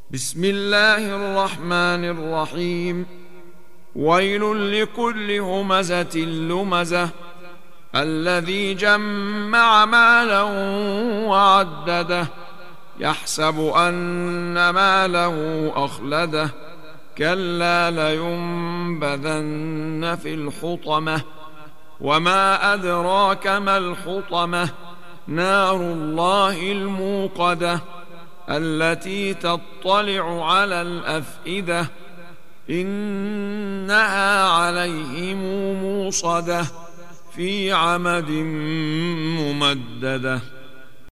بسم الله الرحمن الرحيم. ويل لكل همزة لمزة الذي جمع مالا وعدده يحسب أن ماله أخلده كلا لينبذن في الحطمة وما أدراك ما الحطمة نار الله الموقدة التي تطلع على الأفئدة إنها عليهم موصدة في عمد ممددة.